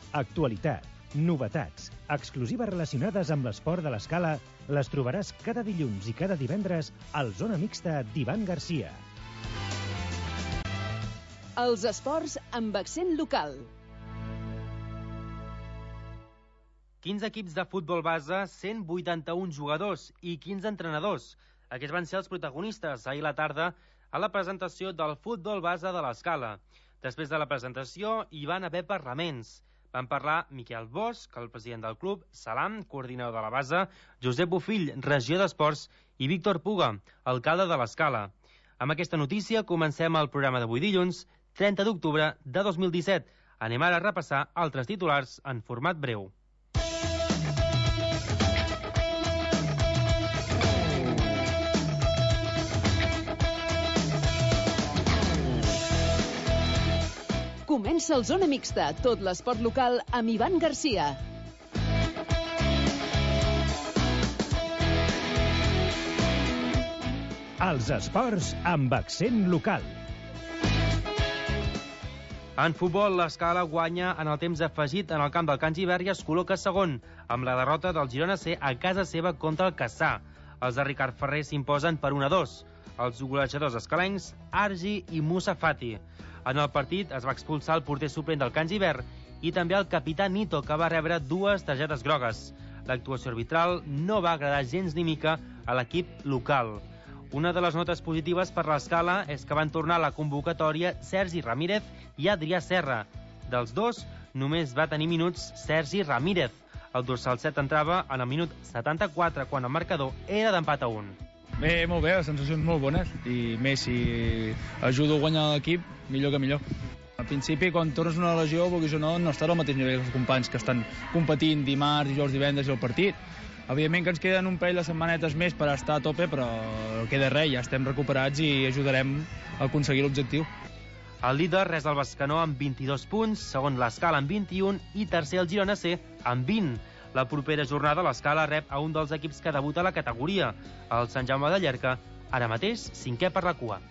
Actualitat, novetats, exclusives relacionades amb l'esport de l'Escala les trobaràs cada dilluns i cada divendres al Zona Mixta d'Ivan Garcia. Els esports amb accent local. 15 equips de futbol base, 181 jugadors i 15 entrenadors. Aquests van ser els protagonistes ahir a la tarda a la presentació del futbol base de l'Escala. Després de la presentació hi van haver parlaments. Van parlar Miquel Bosch, el president del club, Salam, coordinador de la base, Josep Bofill, regió d'Esports, i Víctor Puga, alcalde de l'Escala. Amb aquesta notícia comencem el programa d'avui dilluns, 30 d'octubre de 2017. Anem ara a repassar altres titulars en format breu. Comença el Zona Mixta, tot l'esport local amb Ivan Garcia. Els esports amb accent local. En futbol, l'Escala guanya en el temps afegit en el camp del Can Gibert i es col·loca segon, amb la derrota del Girona C a casa seva contra el Cassà. Els de Ricard Ferrer s'imposen per 1-2. Els golejadors escalencs, Argi i Musa Fati. En el partit es va expulsar el porter suplent del Can Gibert i també el capità Nito, que va rebre 2 targetes grogues. L'actuació arbitral no va agradar gens ni mica a l'equip local. Una de les notes positives per l'Escala és que van tornar a la convocatòria Sergi Ramírez i Adrià Serra. Dels dos, només va tenir minuts Sergi Ramírez. El dorsal 7 entrava en el minut 74, quan el marcador era d'empat a 1. Bé, molt bé, les sensacions molt bones, i més si ajudo a guanyar l'equip, millor que millor. Al principi, quan tornes una lesió, vulguis o no, no estàs al mateix nivell que els companys que estan competint dimarts, dijous, divendres i el partit. Evidentment que ens queden un parell de setmanetes més per estar a tope, però no queda res, ja estem recuperats i ajudarem a aconseguir l'objectiu. El líder és el Bescanó amb 22 punts, segon l'Escala amb 21 i tercer el Girona C amb 20. La propera jornada l'Escala rep a un dels equips que debuta a la categoria, el Sant Jaume de Llierca, ara mateix 5è per la cua.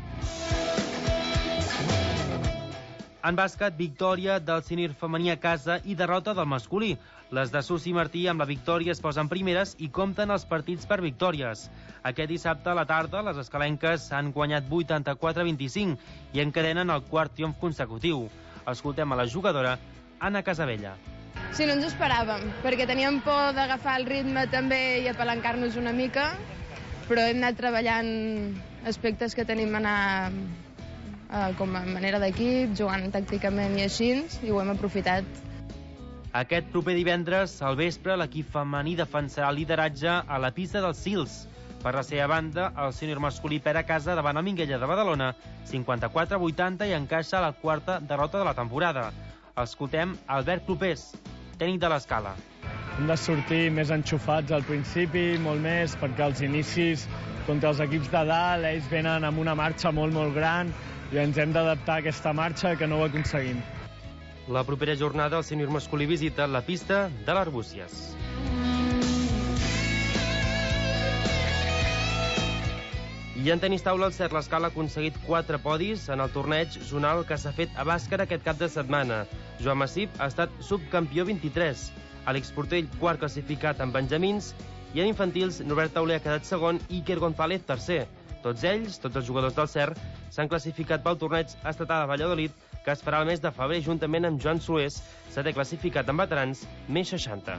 En bàsquet, victòria del sènior femení a casa i derrota del masculí. Les de Susi Martí amb la victòria es posen primeres i compten els partits per victòries. Aquest dissabte a la tarda les escalenques han guanyat 84-25 i encadenen el quart triomf consecutiu. Escoltem a la jugadora Anna Casabella. Sí, no ens esperàvem, perquè teníem por d'agafar el ritme també i apalancar-nos una mica, però hem anat treballant aspectes que tenim anar com a manera d'equip, jugant tàcticament i així, i ho hem aprofitat. Aquest proper divendres, al vespre, l'equip femení defensarà el lideratge a la pista dels Sils. Per la seva banda, el sènior masculí perd a casa davant el Minguella de Badalona, 54-80, i encaixa la quarta derrota de la temporada. Escoltem Albert Clopés, tècnic de l'Escala. Hem de sortir més enxufats al principi, molt més, perquè als inicis contra els equips de dalt ells venen amb una marxa molt, molt gran i ens hem d'adaptar a aquesta marxa que no ho aconseguim. La propera jornada el sènior masculí visita la pista de l'Arbúcies. I en tenis taula, el Cert l'Escala ha aconseguit 4 podis en el torneig zonal que s'ha fet a Bàscara aquest cap de setmana. Joan Massip ha estat subcampió 23, Àlex Portell quart classificat en benjamins i en infantils Norbert Tauler ha quedat segon i Iker González tercer. Tots ells, tots els jugadors del Cert, s'han classificat pel torneig estatal de Valladolid que es farà el mes de febrer juntament amb Joan Solés, setè classificat en veterans, més 60.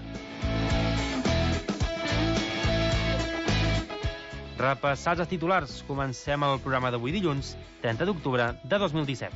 Repassats els titulars, comencem el programa d'avui dilluns, 30 d'octubre de 2017.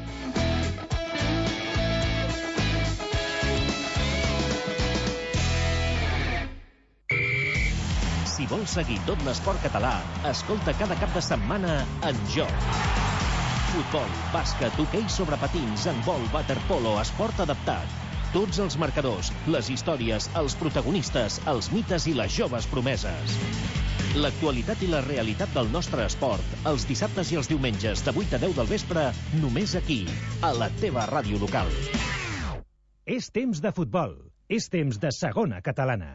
Si vols seguir tot l'esport català, escolta cada cap de setmana En Joc. Futbol, bàsquet, hoquei sobre patins, handbol, waterpolo, esport adaptat. Tots els marcadors, les històries, els protagonistes, els mites i les joves promeses. L'actualitat i la realitat del nostre esport, els dissabtes i els diumenges de 8 a 10 del vespre, només aquí, a la teva ràdio local. És temps de futbol. És temps de segona catalana.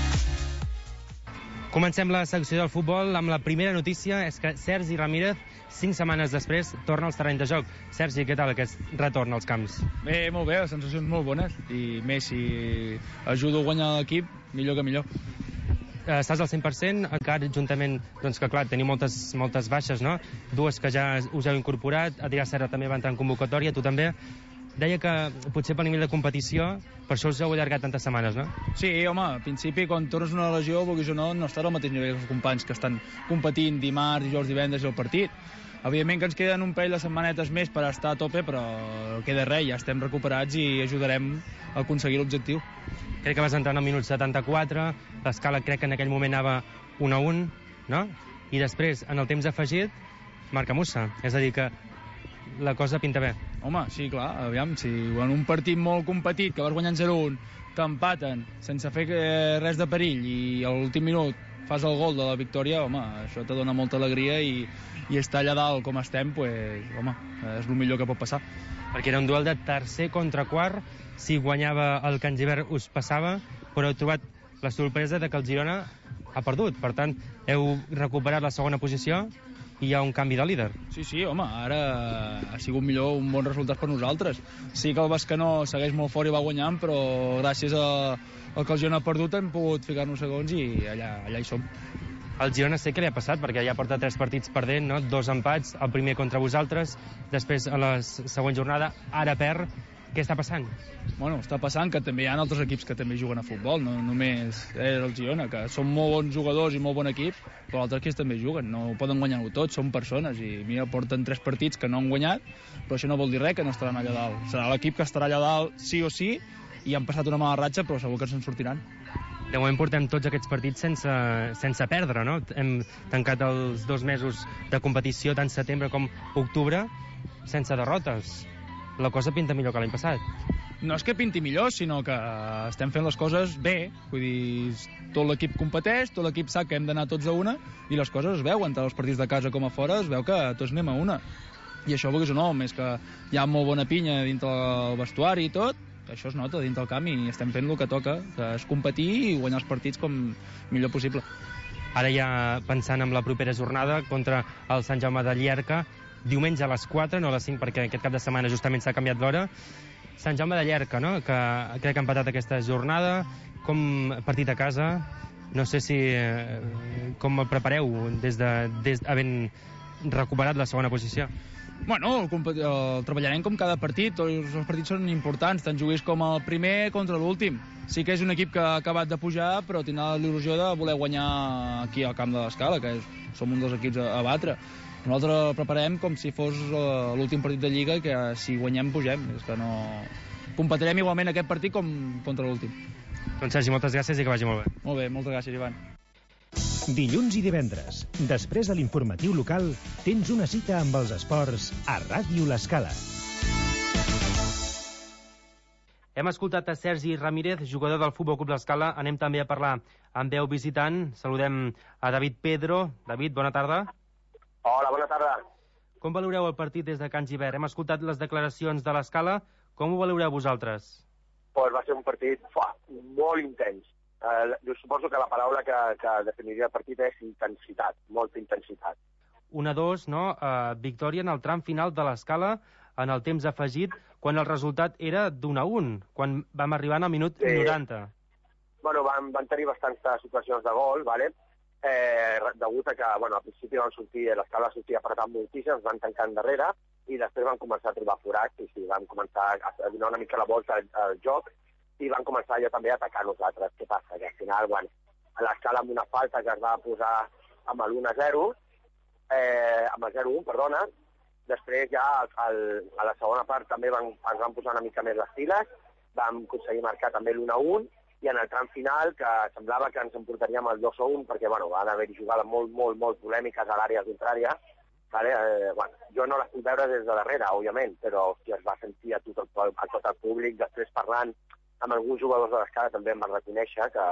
Comencem la secció del futbol amb la primera notícia, és que Sergi Ramírez 5 setmanes després torna als terrenys de joc. Sergi, què tal aquest retorn als camps? Bé, molt bé, les sensacions molt bones, i més si ajudo a guanyar l'equip, millor que millor. Estàs al 100%, encara juntament, doncs que clar, teniu moltes baixes, no? 2 que ja us heu incorporat, Adrià Serra també va entrar en convocatòria, tu també. Deia que potser per nivell de competició, per això us heu allargat tantes setmanes, no? Sí, home, al principi, quan tornes una lesió, vulguis o no estàs al mateix nivell que els companys que estan competint dimarts, dijous, divendres i el partit. Evidentment que ens queden un parell de setmanetes més per estar a tope, però queda res, ja estem recuperats i ajudarem a aconseguir l'objectiu. Crec que vas entrar en el minut 74, l'escala crec que en aquell moment anava 1-1, no? I després, en el temps afegit, marca Musa. És a dir, que la cosa pinta bé. Home, sí, clar, aviam, si en un partit molt competit, que vas guanyant 0-1, t'empaten sense fer res de perill i a l'últim minut fas el gol de la victòria, home, això te dona molta alegria i estar allà dalt com estem, pues, home, és el millor que pot passar. Perquè era un duel de tercer contra quart, si guanyava el Can Gibert us passava, però heu trobat la sorpresa de que el Girona ha perdut. Per tant, heu recuperat la segona posició i hi ha un canvi de líder. Sí, home, ara ha sigut millor, un bon resultat per nosaltres. Sí que el Bescanó segueix molt fort i va guanyant, però gràcies al que el Girona ha perdut hem pogut ficar-nos segons i allà hi som. El Girona sé què li ha passat, perquè ja porta 3 partits perdent, no? 2 empats, el primer contra vosaltres, després a la següent jornada, ara perd. Què està passant? Bueno, està passant que també hi ha altres equips que també juguen a futbol, no només el Girona, que són molt bons jugadors i molt bon equip, però altres equips també juguen, no poden guanyar-ho tot, són persones, i mira, porten 3 partits que no han guanyat, però això no vol dir res, que no estaran allà dalt. Serà l'equip que estarà allà dalt sí o sí, i han passat una mala ratxa, però segur que se'n sortiran. De moment portem tots aquests partits sense perdre, no? Hem tancat els 2 mesos de competició, tant setembre com octubre, sense derrotes. La cosa pinta millor que l'any passat. No és que pinti millor, sinó que estem fent les coses bé. Vull dir, tot l'equip competeix, tot l'equip sap que hem d'anar tots a una, i les coses es veuen, tant els partits de casa com a fora, es veu que tots anem a una. I això, vulguis o no, més que hi ha molt bona pinya dintre el vestuari i tot, això es nota dintre el camp i estem fent el que toca, que és competir i guanyar els partits com millor possible. Ara ja pensant en la propera jornada contra el Sant Jaume de Llierca, diumenge a les 4, no a les 5, perquè aquest cap de setmana justament s'ha canviat l'hora. Sant Jaume de Llierca, no? Que crec que ha empatat aquesta jornada. Com partit a casa, no sé si com el prepareu havent recuperat la segona posició. Bueno, el treballarem com cada partit, tots els partits són importants, tant juguis com el primer contra l'últim. Sí que és un equip que ha acabat de pujar, però tindrà l'il·lusió de voler guanyar aquí al camp de l'Escala, que som un dels equips a batre. Nosaltres el preparem com si fos l'últim partit de Lliga, que si guanyem pugem. És que no... Competirem igualment aquest partit com contra l'últim. Doncs Sergi, moltes gràcies i que vagi molt bé. Molt bé, moltes gràcies, Ivan. Dilluns i divendres, després de l'informatiu local, tens una cita amb els esports a Ràdio L'Escala. Hem escoltat a Sergi Ramírez, jugador del Futbol Club L'Escala. Anem també a parlar amb veu visitant. Saludem a David Pedro. David, bona tarda. Hola, bona tarda. Com valoreu el partit des de Can Gibert? Hem escoltat les declaracions de l'Escala. Com ho valoreu vosaltres? Pues va ser un partit molt intens. Jo suposo que la paraula que definiria el partit és intensitat, molta intensitat. 1-2, no? Victòria en el tram final de l'Escala en el temps afegit, quan el resultat era d'1-1, quan vam arribar al minut 90. Bueno, van tenir bastants situacions de gol, ¿vale? Degut a que, bueno, al principi l'Escala sortia apretant moltíssim, ens van tancar endarrere, i després van començar a trobar forats, i sí, vam començar a donar una mica la volta al joc, i van començar ja també a atacar nosaltres. Què passa? Que al final, bueno, l'Escala amb una falta que es va posar amb l'1-0, amb el 0-1, perdona, després ja a la segona part també ens van posar una mica més les piles, vam aconseguir marcar també l'1-1, i en el tram final, que semblava que ens emportaríem el 2-1, perquè bueno, van haver-hi jugades molt polèmiques a l'àrea contrària. Vale? Jo no les puc veure des de darrere, òbviament, però es va sentir a tot el públic, després parlant amb alguns jugadors de l'Escala també em van reconèixer que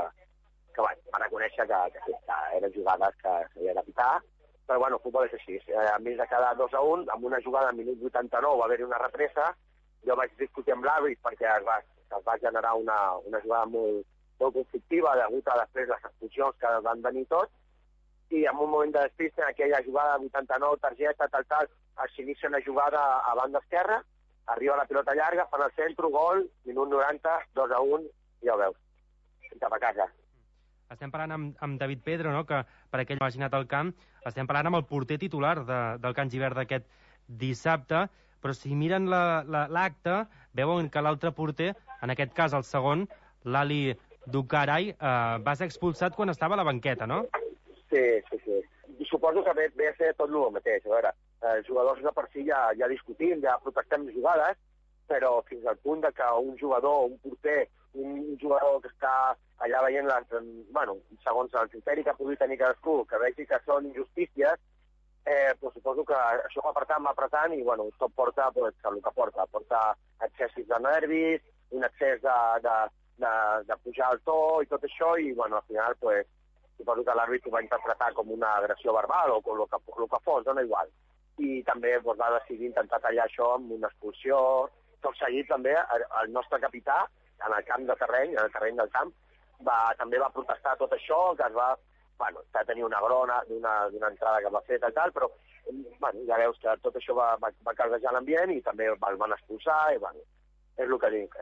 eren jugades que s'havia de pitar, però bueno, el futbol és així. A més de cada 2-1, amb una jugada al minut 89 va haver-hi una represa, jo vaig discutir amb l'àrbit perquè es va generar una jugada molt conflictiva degut a després les expulsions que van venir tot, i en un moment de despista, en aquella jugada 89, targeta, tal, s'inicia una jugada a banda esquerra, arriba la pilota llarga, fan el centre, gol, minut 90, 2-1, ja ho veus, cap a casa. Estem parlant amb David Pedro, no?, que per aquell imaginat al camp, estem parlant amb el porter titular del Can Givert d'aquest dissabte, però si miren l'acte, veuen que l'altre porter, en aquest cas el segon, l'Ali Dukaray, va ser expulsat quan estava a la banqueta, no? Sí. I suposo que ve a ser tot el mateix. A veure, els jugadors de per si ja discutim, ja protestem jugades, però fins al punt de que un jugador, un porter, un jugador que està allà veient, segons el criteri que pugui tenir cadascú, que vegi que són injustícies, pues suposo que això va apretant i tot porta el que porta. Porta excessos de nervis, un excés de pujar el to i tot això, i al final suposo que l'àrbit ho va interpretar com una agressió verbal o com el que fos, dona igual. I també va decidir intentar tallar això amb una expulsió. Tot seguit també el nostre capità, en el camp de terreny, en el terreny del camp, també va protestar tot això, que va tenir una grona d'una entrada que va fer, tal, però ja veus que tot això va caldejar l'ambient i també el van expulsar, i és el que dic.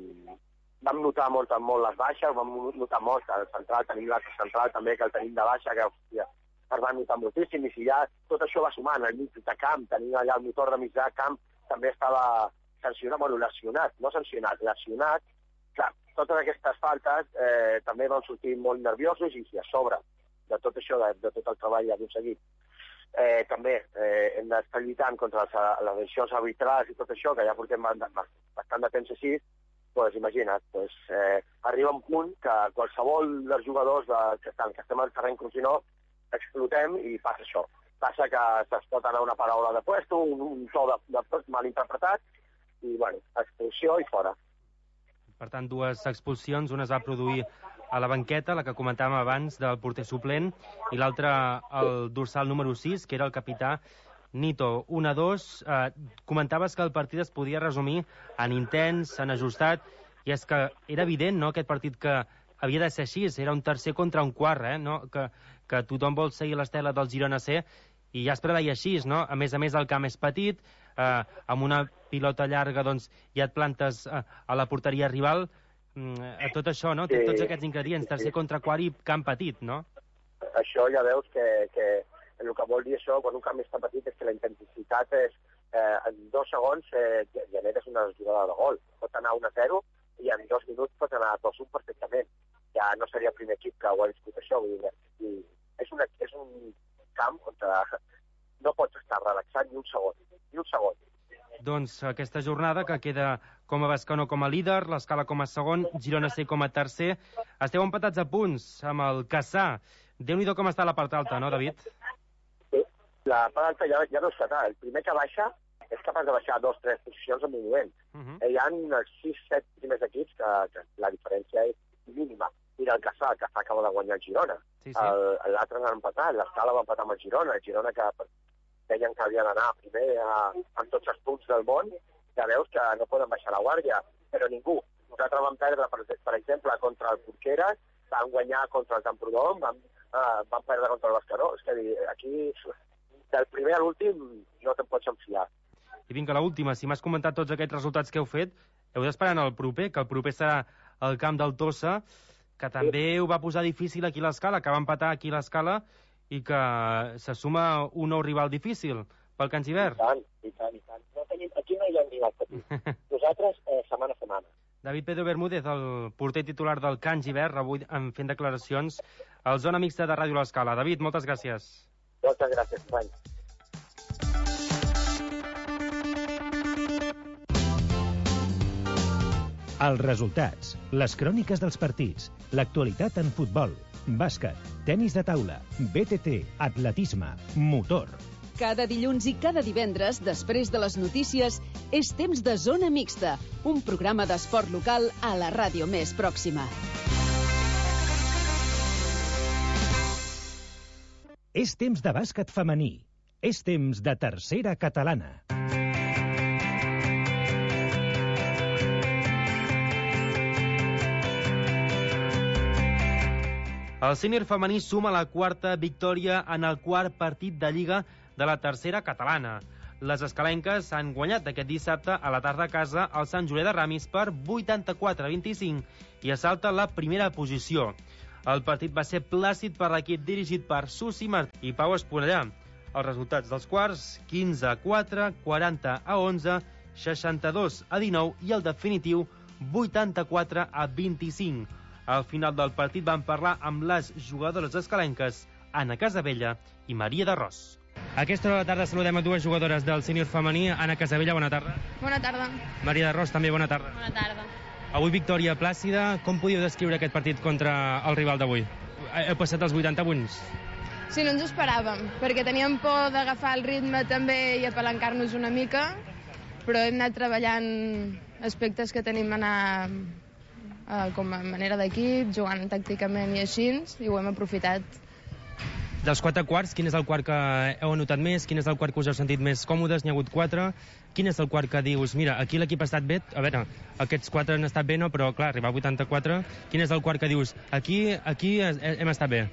Vam notar molt les baixes, vam notar molt que el central, tenim l'altre central també, que el tenim de baixa, que es va notar moltíssim, i si ja tot això va sumant, al mig de camp, tenim allà el motor de mig de camp, també estava lesionat, no sancionat, lesionat. Clar, totes aquestes faltes també van sortir molt nerviosos, i si a sobre de tot això, de tot el treball aconseguit, també hem d'estar lluitant contra les decisions arbitrals i tot això, que ja portem bastant de temps així, doncs imagina't, arriba un punt que qualsevol dels jugadors que estem al terreny no, explotem i passa això. Passa que es pot anar una paraula de puesto, un to de mal interpretat, i expulsió i fora. Per tant, dues expulsions, una es va produir a la banqueta, la que comentàvem abans, del porter suplent, i l'altra el dorsal número 6, que era el capità Nito. 1-2. Comentaves que el partit es podia resumir en intens, en ajustat, i és que era evident, no?, aquest partit que havia de ser així, era un tercer contra un quart, no?, que tothom vol seguir l'estela del Girona C, i ja es preveia així, no? A més, el camp és petit, amb una pilota llarga, doncs, ja et plantes a la porteria rival. Tot això, no? Té tots aquests ingredients, tercer contra quart i camp petit, no? Això ja veus que el que vol dir això, quan un camp és tan petit, és que la intensitat és, en 2 segons generes una jugada de gol. Pot anar 1-0 i en 2 minuts pot anar 2-1 perfectament. Ja no seria el primer equip que ho ha viscut això. És un camp on no pots estar relaxat ni un segon. Doncs aquesta jornada, que queda com a Bascanó com a líder, l'Escala com a segon, Girona C com a tercer. Esteu empatats a punts amb el Cassà. Déu-n'hi-do com està la part alta, no, David? Sí, la part alta ja no és fatal. El primer que baixa és capaç de baixar 2-3 posicions en un moment. Hi ha 6-7 primers equips que la diferència és mínima. Mira el Cassà acaba de guanyar el Girona. Sí. L'altre han empatat, l'Escala va empatar amb el Girona que deien que havien d'anar primer amb tots els punts del món, ja veus que no poden baixar la guàrdia, però ningú. Nosaltres vam perdre, per exemple, contra el Porqueres, vam guanyar contra el Camprodon, vam perdre contra el Bascanó. És que aquí, del primer a l'últim, no te'n pots enfiar. I vinga, l'última, si m'has comentat tots aquests resultats que heu fet, heu d'esperar en el proper, que el proper serà el camp del Tossa, que també ho va posar difícil aquí a l'Escala, que va empatar aquí a l'Escala, i que se suma un nou rival difícil pel Can Givert. I tant. Aquí no hi ha rival petit. Nosaltres, setmana a setmana. David Pedro Bermúdez, el porter titular del Can Givert, avui fent declaracions al Zona Mixta de Ràdio l'Escala. David, moltes gràcies. Moltes gràcies, Juan. Els resultats, les cròniques dels partits, l'actualitat en futbol, bàsquet, tenis de taula, BTT, atletisme, motor. Cada dilluns i cada divendres, després de les notícies, és temps de Zona Mixta, un programa d'esport local a la ràdio més pròxima. És temps de bàsquet femení. És temps de tercera catalana. El sènior femení suma la quarta victòria en el quart partit de Lliga de la tercera catalana. Les escalenques han guanyat aquest dissabte a la tarda a casa al Sant Julià de Ramis per 84-25 i assalta la primera posició. El partit va ser plàcid per l'equip dirigit per Susi Martí i Pau Esponellà. Els resultats dels quarts, 15-4, 40-11, 62-19 i el definitiu, 84-25. Al final del partit van parlar amb les jugadores escalenques, Anna Casabella i Maria de Ros. A aquesta hora de la tarda saludem a dues jugadores del sènior femení. Anna Casabella, bona tarda. Bona tarda. Maria de Ros, també bona tarda. Bona tarda. Avui victòria plàcida. Com podíeu descriure aquest partit contra el rival d'avui? Heu passat els 80 punts. Sí, no ens ho esperàvem, perquè teníem por d'agafar el ritme també i apalancar-nos una mica, però hem anat treballant aspectes que tenim anar com a manera d'equip, jugant tàcticament i així, i ho hem aprofitat. Dels 4 quarts, quin és el quart que heu anotat més? Quin és el quart que us heu sentit més còmodes? N'hi ha hagut 4. Quin és el quart que dius, mira, aquí l'equip ha estat bé? A veure, aquests 4 han estat bé, no? Però, clar, arribar a 84. Quin és el quart que dius, aquí hem estat bé?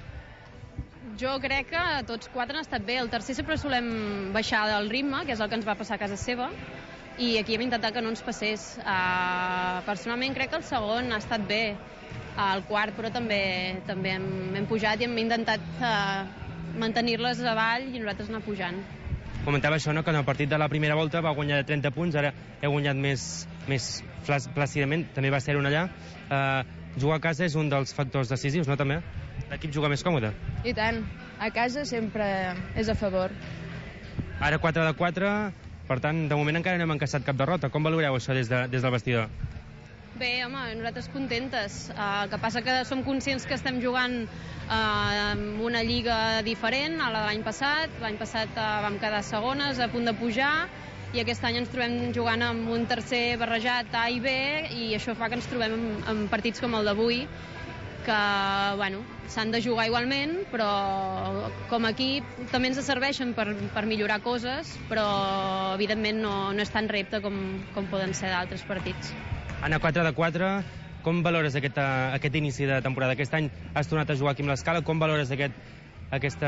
Jo crec que tots 4 han estat bé. El tercer sempre solem baixar del ritme, que és el que ens va passar a casa seva, i aquí hem intentat que no ens passés. Personalment crec que el segon ha estat bé. El quart, però també hem pujat i hem intentat mantenir-les avall i nosaltres anar pujant. Comentava això, no?, que en el partit de la primera volta va guanyar 30 punts, ara heu guanyat més plàcidament, també va ser un allà. Jugar a casa és un dels factors decisius, no, també? L'equip juga més còmode. I tant, a casa sempre és a favor. Ara 4 de 4, per tant, de moment encara no hem encaixat cap derrota. Com valoreu això des del vestidor? Bé, home, nosaltres contentes. El que passa que som conscients que estem jugant en una lliga diferent a la de l'any passat. L'any passat vam quedar segones, a punt de pujar, i aquest any ens trobem jugant amb un tercer barrejat A i B, i això fa que ens trobem en partits com el d'avui, que, bueno, s'han de jugar igualment, però com a equip també ens serveixen per millorar coses, però evidentment no és tan repte com poden ser d'altres partits. Anna, 4 de 4, com valores aquest inici de temporada? Aquest any has tornat a jugar aquí amb l'Escala, com valores aquest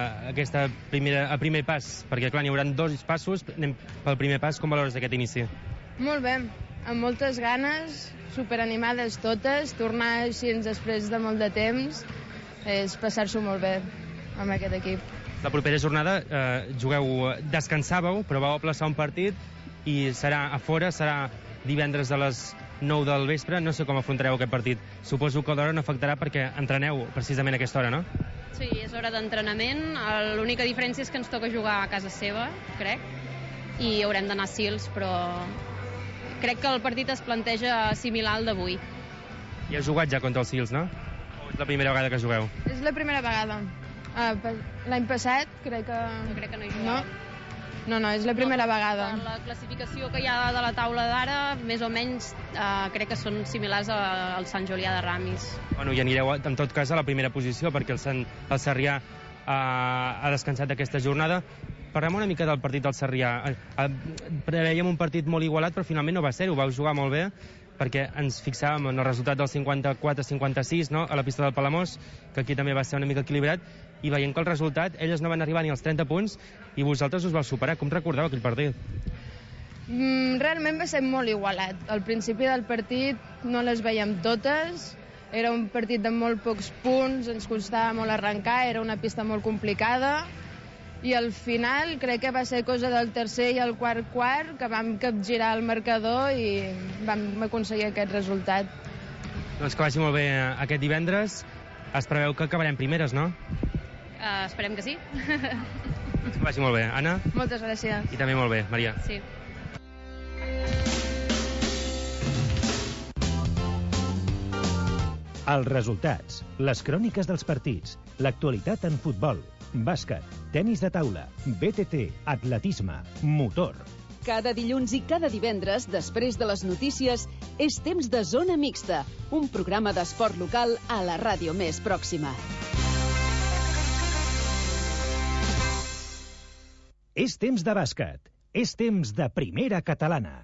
primer pas? Perquè, clar, n'hi haurà 2 passos, anem pel primer pas, com valores aquest inici? Molt bé, amb moltes ganes, superanimades totes, tornar així després de molt de temps, és passar-s'ho molt bé amb aquest equip. La propera jornada descansàveu, però vau aplaçar un partit i serà a fora, serà divendres a les 9 del vespre. No sé com afrontareu aquest partit. Suposo que l'hora no afectarà perquè entreneu precisament a aquesta hora, no? Sí, és hora d'entrenament. L'única diferència és que ens toca jugar a casa seva, crec, i haurem d'anar a Sils, però crec que el partit es planteja similar al d'avui. I heu jugat ja contra el Sils, no? O és la primera vegada que jugueu? És la primera vegada. L'any passat crec que... No crec que no hi jugueu. No, és la primera vegada. La classificació que hi ha de la taula d'ara, més o menys, crec que són similars al Sant Julià de Ramis. Bueno, i anireu, en tot cas, a la primera posició, perquè el Sarrià ha descansat aquesta jornada. Parlem una mica del partit del Sarrià. Preveiem un partit molt igualat, però finalment no va ser-ho. Vau jugar molt bé, perquè ens fixàvem en el resultat del 54-56, no?, a la pista del Palamós, que aquí també va ser una mica equilibrat, i veient que el resultat, elles no van arribar ni als 30 punts i vosaltres us vau superar. Com recordeu aquell partit? Realment va ser molt igualat. Al principi del partit no les veiem totes, era un partit de molt pocs punts, ens costava molt arrencar, era una pista molt complicada, i al final crec que va ser cosa del tercer i el quart que vam capgirar el marcador i vam aconseguir aquest resultat. Doncs que vagi molt bé aquest divendres. Es preveu que acabarem primeres, no? Esperem que sí. Doncs que vagi molt bé. Anna? Moltes gràcies. I també molt bé, Maria. Sí. Els resultats, les cròniques dels partits, l'actualitat en futbol, bàsquet, tenis de taula, BTT, atletisme, motor. Cada dilluns i cada divendres, després de les notícies, és temps de Zona Mixta, un programa d'esport local a la ràdio més pròxima. És temps de bàsquet, és temps de primera catalana.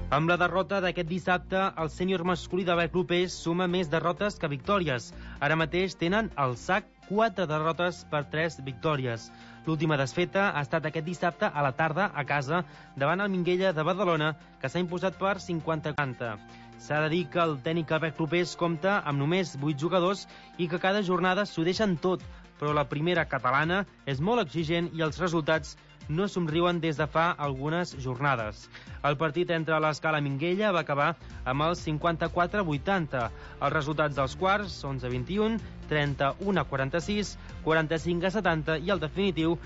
Amb la derrota d'aquest dissabte, el sènior masculí del Club ES suma més derrotes que victòries. Ara mateix tenen al sac 4 derrotes per 3 victòries. L'última desfeta ha estat aquest dissabte a la tarda a casa davant el Minguella de Badalona, que s'ha imposat per 50-40. S'ha de dir que el tècnic del Club ES compta amb només 8 jugadors i que cada jornada s'ho deixen tot, però la primera catalana és molt exigent i els resultats no somriuen des de fa algunes jornades. El partit entre l'Escala i Minguella va acabar amb el 54-80. Els resultats dels quarts, 11-21, 31-46, 45-70 i el definitiu,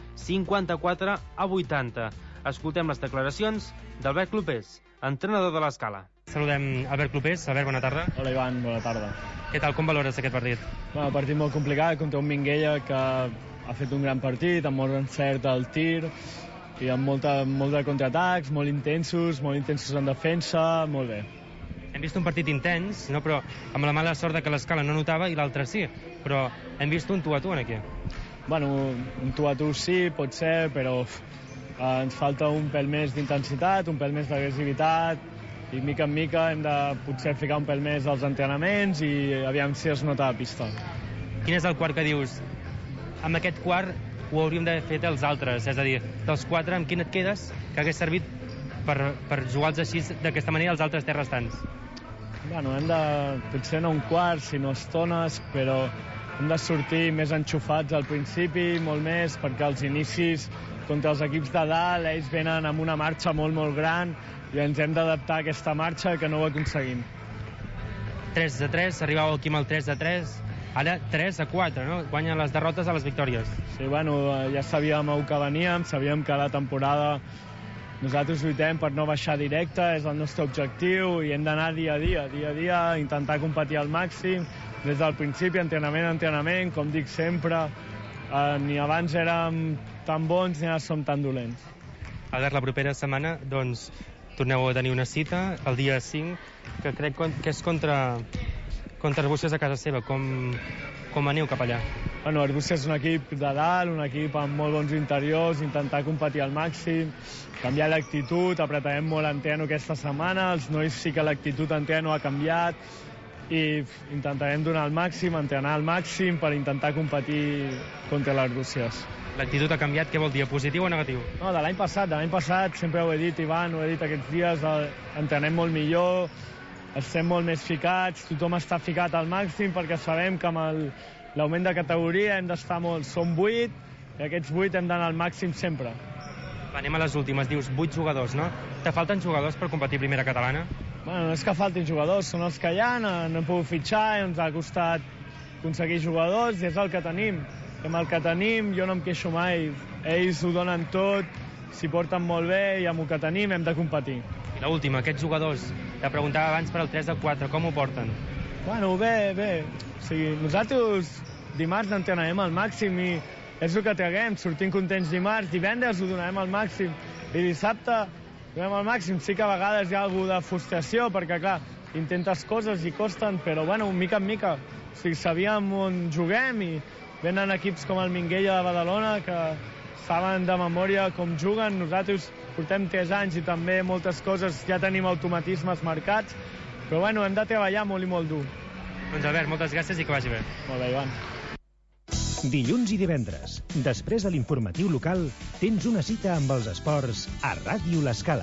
54-80. Escoltem les declaracions d'Albert Clopés, entrenador de l'Escala. Saludem Albert Clopés. Albert, bona tarda. Hola, Ivan, bona tarda. Què tal, com valores aquest partit? Un partit molt complicat contra un Minguella que ha fet un gran partit, amb molt encert al tir i amb molt de contraatacs, molt intensos en defensa, molt bé. Hem vist un partit intens, no? Però amb la mala sort que l'Escala no notava i l'altre sí, però hem vist un tu a tu aquí. Bueno, un tu a tu sí, pot ser, però ens falta un pèl més d'intensitat, un pèl més d'agressivitat, i mica en mica hem de potser ficar un pèl més als entrenaments i aviam si es nota a pista. Quin és el quart que dius? Amb aquest quart ho hauríem d'haver fet els altres, és a dir, dels 4, amb quin et quedes que hagués servit per jugar-los així d'aquesta manera als altres 3 restants? Bueno, hem de potser no un quart, sinó estones, però hem de sortir més enxufats al principi, molt més, perquè als inicis contra els equips de dalt ells venen amb una marxa molt gran i ens hem d'adaptar a aquesta marxa que no ho aconseguim. 3-3, arribàveu aquí amb el 3-3, ara 3-4, no? Guanyen les derrotes a les victòries. Sí, bueno, ja sabíem on que veníem, sabíem que la temporada nosaltres lluitem per no baixar directe, és el nostre objectiu i hem d'anar dia a dia, intentar competir al màxim, des del principi, entrenament, com dic sempre, ni abans érem tan bons ni ara som tan dolents. Albert, la propera setmana, doncs, torneu a tenir una cita, el dia 5, que crec que és contra Arbúcies a casa seva. Com aneu cap allà? Bueno, Arbúcies és un equip de dalt, un equip amb molt bons interiors, intentar competir al màxim, canviar l'actitud, apretarem molt Anteno aquesta setmana, els nois sí que l'actitud Anteno ha canviat i intentarem donar el màxim, entrenar al màxim per intentar competir contra l'Arbúcies. L'actitud ha canviat, què vol dir, positiu o negatiu? No, de l'any passat, sempre ho he dit, Ivan, ho he dit aquests dies, entrenem molt millor, estem molt més ficats, tothom està ficat al màxim perquè sabem que amb l'augment de categoria hem d'estar molt, som 8 i aquests 8 hem d'anar al màxim sempre. Anem a les últimes, dius 8 jugadors, no? Te falten jugadors per competir primera catalana? Bueno, no és que faltin jugadors, són els que hi ha, no hem pogut fitxar, ens ha costat aconseguir jugadors i és el que tenim. Amb el que tenim jo no em queixo mai, ells ho donen tot, s'hi porten molt bé i amb el que tenim hem de competir. I l'última, aquests jugadors, te preguntava abans per el 3-4, com ho porten? Bueno, bé. O sigui, nosaltres dimarts n'entrenarem al màxim i és el que traguem, sortim contents dimarts, divendres ho donarem al màxim i dissabte ho donem al màxim. Sí que a vegades hi ha alguna de frustració perquè, clar, intentes coses i costen, però, bueno, mica en mica. O sigui, sabíem on juguem i venen equips com el Minguella de Badalona que saben de memòria com juguen. Nosaltres portem 3 anys i també moltes coses ja tenim automatismes marcats, però bueno, hem de treballar molt i molt dur. Doncs Albert, moltes gràcies i que vagi bé. Molt bé, Ivan. Dilluns i divendres, després de l'informatiu local, tens una cita amb els esports a Ràdio L'Escala.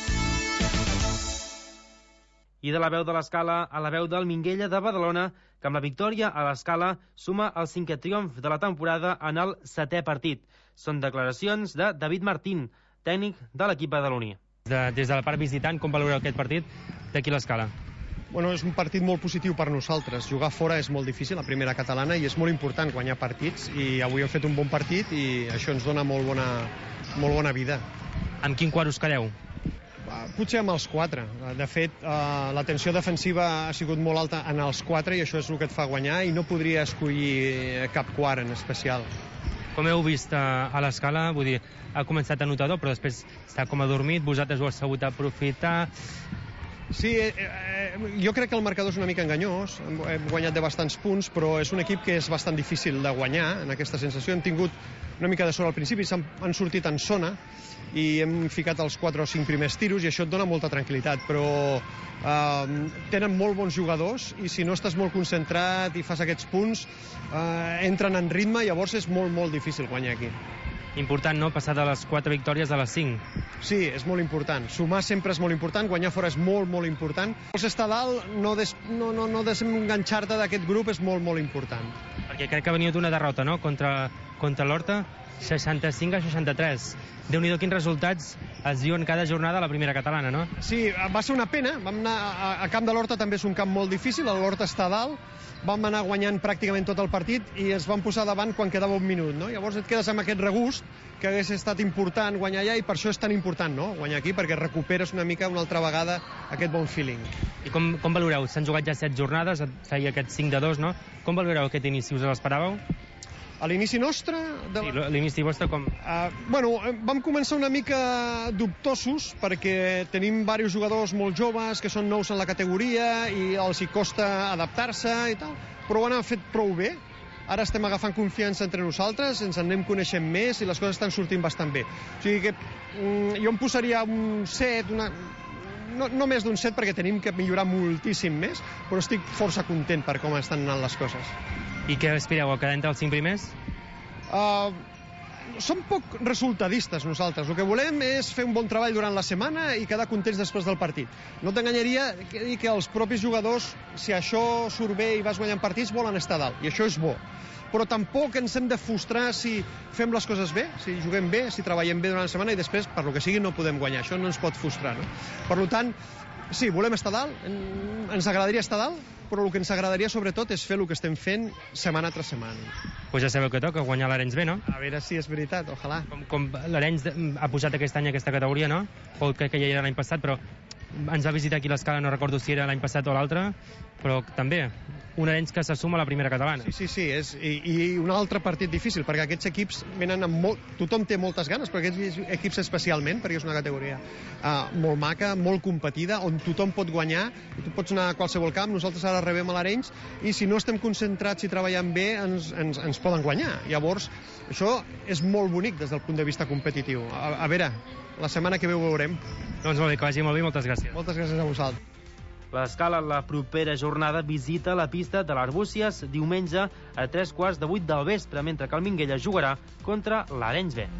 I de la veu de l'Escala a la veu del Minguella de Badalona, que amb la victòria a l'Escala suma el 5è triomf de la temporada en el 7è partit. Són declaracions de David Martín, tècnic de l'equip badaloní. Des de la part visitant, com valoreu aquest partit d'aquí l'Escala? Bueno, és un partit molt positiu per nosaltres. Jugar fora és molt difícil, la primera catalana, i és molt important guanyar partits, i avui hem fet un bon partit i això ens dona molt bona vida. Amb quin quart us quedeu? Potser amb els 4. De fet, la tensió defensiva ha sigut molt alta en els 4 i això és el que et fa guanyar i no podria escollir cap quart en especial. Com heu vist a l'Escala? Vull dir, ha començat anotador, però després està com adormit, vosaltres ho heu sabut aprofitar. Sí, jo crec que el marcador és una mica enganyós, hem guanyat de bastants punts, però és un equip que és bastant difícil de guanyar en aquesta sensació. Hem tingut una mica de sort al principi, han sortit en zona i hem ficat els 4 o 5 primers tiros i això et dona molta tranquil·litat, però tenen molt bons jugadors i si no estàs molt concentrat i fas aquests punts, entren en ritme i llavors és molt, molt difícil guanyar aquí. Important, no?, passar de les 4 victòries a les 5. Sí, és molt important. Sumar sempre és molt important, guanyar fora és molt, molt important. Vols estar dalt, no desenganxar-te d'aquest grup és molt, molt important. Perquè crec que ha venit una derrota, no?, contra l'Horta, 65-63. Déu-n'hi-do quins resultats es diuen cada jornada a la primera catalana, no? Sí, va ser una pena. Vam anar a Camp de l'Horta, també és un camp molt difícil, l'Horta està a dalt, vam anar guanyant pràcticament tot el partit i es van posar davant quan quedava un minut, no? Llavors et quedes amb aquest regust que hagués estat important guanyar allà i per això és tan important, no?, guanyar aquí, perquè recuperes una mica una altra vegada aquest bon feeling. I com valoreu? S'han jugat ja 7 jornades, et feia aquest 5-2, no? Com valoreu aquest inici? Us l'esperàveu? A l'inici nostre... Sí, l'inici vostre com? Vam començar una mica dubtosos perquè tenim diversos jugadors molt joves que són nous en la categoria i els hi costa adaptar-se i tal, però ho han fet prou bé. Ara estem agafant confiança entre nosaltres, ens anem coneixent més i les coses estan sortint bastant bé. O sigui que jo em posaria un 7, no més d'un 7 perquè tenim que millorar moltíssim més, però estic força content per com estan anant les coses. I què aspireu, a quedar entre els 5 primers? Som poc resultadistes nosaltres. El que volem és fer un bon treball durant la setmana i quedar contents després del partit. No t'enganyaria dir que els propis jugadors, si això surt bé i vas guanyant partits, volen estar dalt, i això és bo. Però tampoc ens hem de frustrar si fem les coses bé, si juguem bé, si treballem bé durant la setmana i després, per lo que sigui, no podem guanyar. Això no ens pot frustrar, no? Per tant, sí, volem estar dalt, ens agradaria estar dalt, però el que ens agradaria sobretot és fer el que estem fent setmana tras setmana. Pues ja sabeu que toca, guanyar l'Arenys bé, no? A veure si és veritat, ojalà. Com l'Arenys ha pujat aquest any a aquesta categoria, no? O crec que ja era l'any passat, però ens va visitar aquí a l'Escala, no recordo si era l'any passat o l'altre, però també un Arenys que se suma a la primera catalana. Sí, i un altre partit difícil, perquè aquests equips venen amb molt... Tothom té moltes ganes, però aquests equips especialment, perquè és una categoria molt maca, molt competida, on tothom pot guanyar, i tu pots anar a qualsevol camp, nosaltres ara rebem a l'Arenys, i si no estem concentrats i treballant bé, ens poden guanyar. Llavors, això és molt bonic des del punt de vista competitiu. A veure, la setmana que ve ho veurem. Doncs molt bé, que vagi molt bé, moltes gràcies. Moltes gràcies a vosaltres. L'Escala, la propera jornada, visita la pista de l'Arbúcies diumenge a 7:45 del vespre, mentre que el Minguella jugarà contra l'Arenys B.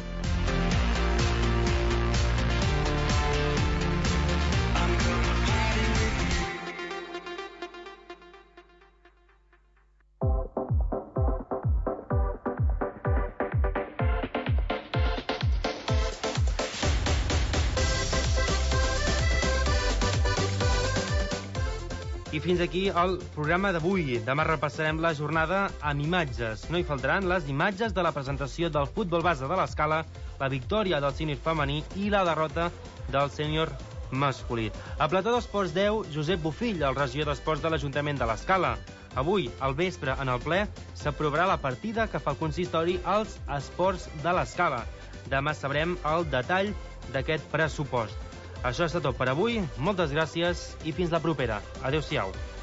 I fins aquí el programa d'avui. Demà repassarem la jornada amb imatges. No hi faltaran les imatges de la presentació del futbol base de l'Escala, la victòria del sènior femení i la derrota del sènior masculí. A Plató d'Esports 10, Josep Bofill, el regidor d'Esports de l'Ajuntament de l'Escala. Avui, al vespre, en el ple, s'aprovarà la partida que fa el consistori als esports de l'Escala. Demà sabrem el detall d'aquest pressupost. Això és tot per avui, moltes gràcies i fins la propera. Adéu-siau.